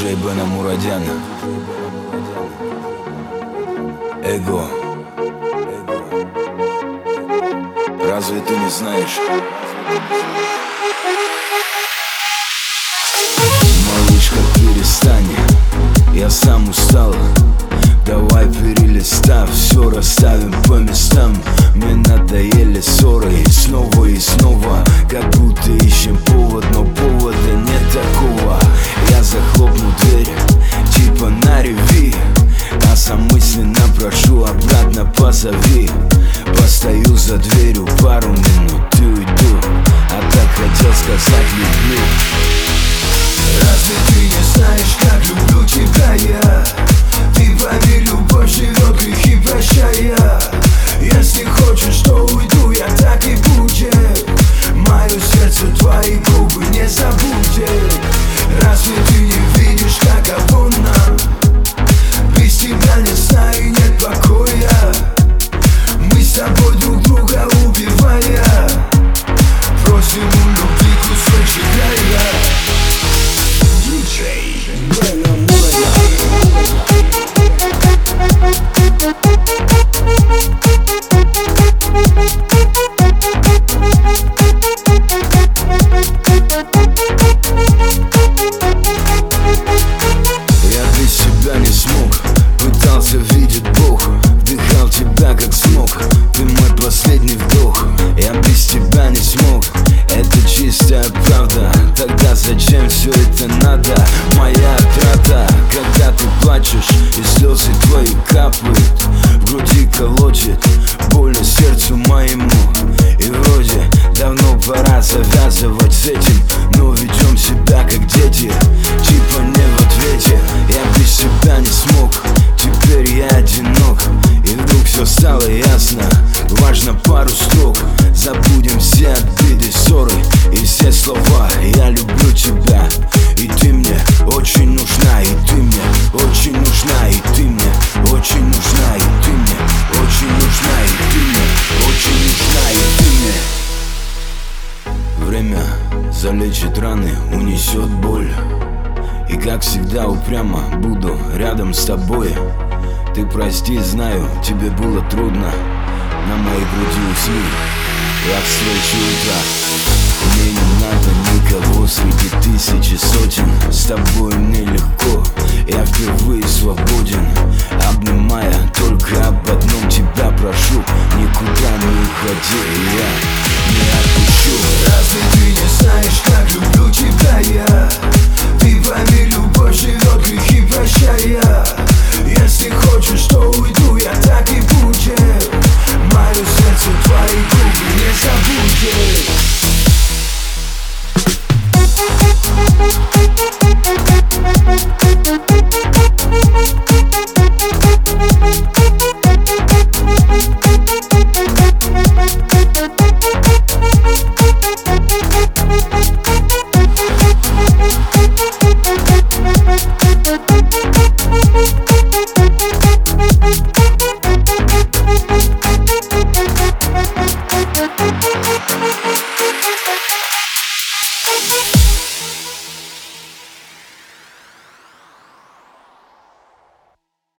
Диджей Бена Мурадян. Эго. Разве ты не знаешь? Малышка, перестань, я сам устал. Давай перелистав, все расставим по местам. Мне надоели ссоры и снова, как будто ищем повод, но повода нет такого. Я захлопну дверь, типа на реви, а сам мысленно прошу, обратно позови. Постою за дверью пару минут и уйду, а так хотел сказать люблю. Разве ты не знаешь, как люблю тебя я? Ты поверь, любовь живет, грехи прощая. Если хочешь, то уйду, я так и будет. Мое сердце, твои губы не забудет. Разве ты не видишь, каково нам? Без тебя не знаю, нет покоя. Мы с тобой друг друга убивая, просим у любви кусочек рая. Диджей Бена Я без тебя не смог, пытался видеть Бог, вдыхал тебя как смог, ты мой последний вдох. Я без тебя не смог, это чистая правда. Тогда зачем все это надо? Моя трата, когда ты плачешь и слезы твои капают, в груди колотит больно сердцу моему. И вроде давно пора завязывать с этим, но ведем себя как дети, типа не в ответе. Я без тебя не смог, теперь я одинок. И вдруг все стало ясно, важно пару строк. Забудем все обиды, ссоры и все слова. Я люблю тебя, и ты мне очень нужна. И ты мне очень нужна. И ты мне очень нужна. И ты мне очень нужна. И ты мне очень нужна. И ты мне. Время залечит раны, унесет боль. И как всегда упрямо буду рядом с тобой. Ты прости, знаю, тебе было трудно. На моей груди усни, я встречу утра. Мне не надо никого среди тысячи сотен. С тобой мне легко, я впервые свободен. Обнимая, только об одном тебя прошу: никуда не уходи, я не отпущу. разве ты не знаешь, как люблю тебя я?